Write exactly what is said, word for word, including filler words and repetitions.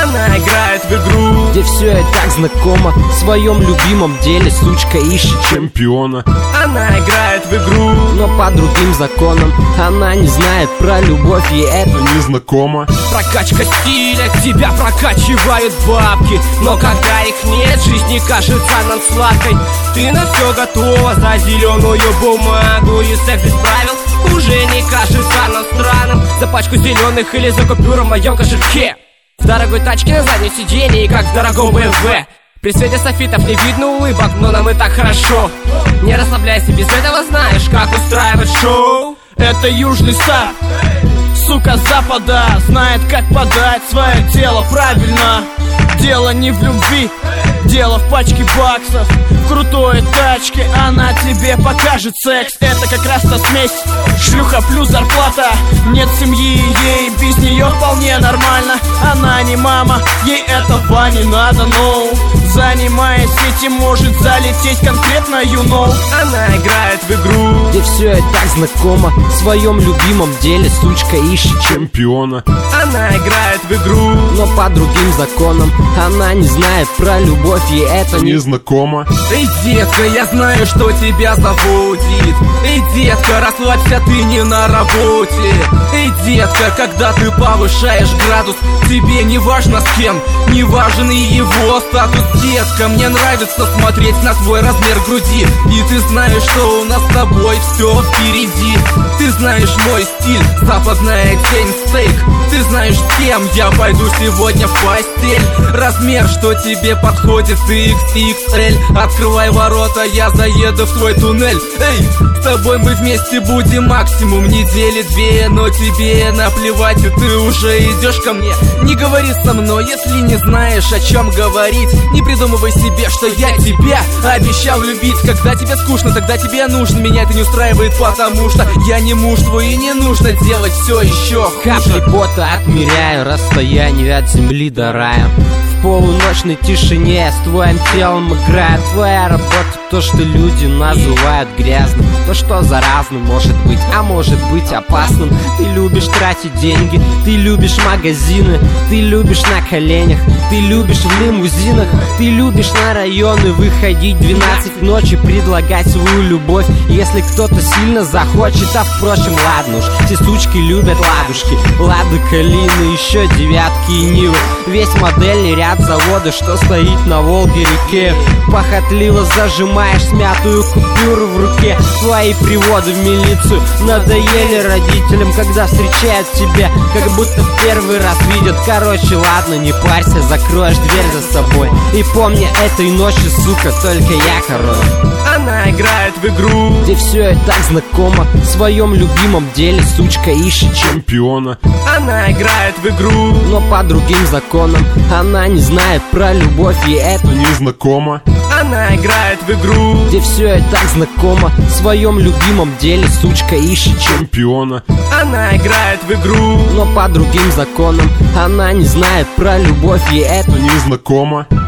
Она играет в игру, где все и так знакомо. В своем любимом деле сучка ищет чемпиона. Она играет в игру, но по другим законам. Она не знает про любовь, ей это не знакомо. Прокачка стиля, тебя прокачивают бабки, но когда их нет, жизнь не кажется нам сладкой. Ты на все готова за зеленую бумагу, и секс без правил уже не кажется нам странным. За пачку зеленых или за купюру в моем кошельке, в дорогой тачке на заднем сиденье, как в дорогом бэ эм вэ. При свете софитов не видно улыбок, но нам и так хорошо. Не расслабляйся, без этого знаешь, как устраивать шоу. Это Южный Стар, сука запада, знает, как подать свое тело правильно. Дело не в любви, дело в пачке баксов, в крутой тачке она тебе покажет секс. Это как раз та смесь, шлюха плюс зарплата. Нет семьи, ей без нее вполне нормально. Она не мама, ей этого не надо, но занимаясь этим, может залететь конкретно, you know. Она играет в игру, где все и так знакомо. В своем любимом деле сучка ищет чемпиона. Она играет в игру, но по другим законам. Она не знает про любовь, ей это не знакомо. Эй, детка, я знаю, что тебя заводит. Эй, детка, расслабься, ты не на работе. Эй, детка, когда ты повышаешь градус, тебе не важно с кем, не важен и его статус. Детка, мне нравится смотреть на твой размер груди, и ты знаешь, что у нас с тобой все впереди. Ты знаешь мой стиль, западная тень, стейк. Ты знаешь, с кем я пойду сегодня в постель. Размер, что тебе подходит, икс икс эль. Открывай ворота, я заеду в твой туннель. Эй, с тобой мы вместе будем максимум недели две, но тебе наплевать, и ты уже идешь ко мне. Не говори со мной, если не знаешь, о чем говорить. Не придумывай себе, что я тебя обещал любить. Когда тебе скучно, тогда тебе нужно. Меня это не устраивает, потому что я не муж твой, и не нужно делать все еще хуже. Капли пота отмеряю, расстояние от земли до рая. В полуночной тишине я с твоим телом играю. Твоя работа то, что люди называют грязным, то, что заразным может быть, а может быть опасным. Ты любишь тратить деньги, ты любишь магазины, ты любишь на коленях, ты любишь в лимузинах, ты любишь на районы выходить в двенадцать ночи, предлагать свою любовь, если кто-то сильно захочет. А впрочем, ладно уж, все сучки любят ладушки, Лады, Калины, еще девятки и Нивы. Весь модельный ряд завода, что стоит на Волге-реке. Похотливо зажимаешь смятую купюру в руке. Твои приводы в милицию надоели родителям, когда встречают тебя, как будто в первый раз видят. Короче, ладно, не парься, закроешь дверь за собой. И помни, этой ночью, сука, только я король. Она играет в игру, где все и так знакомо. В своем любимом деле сучка ищет чемпиона. Она играет в игру, но по другим законам. Она не знает про любовь, ей это не знакомо. Она играет в игру, где все и так знакомо. В своем любимом деле сучка ищет чемпиона. Она играет в игру, но по другим законам. Она не знает про любовь, ей это не знакомо.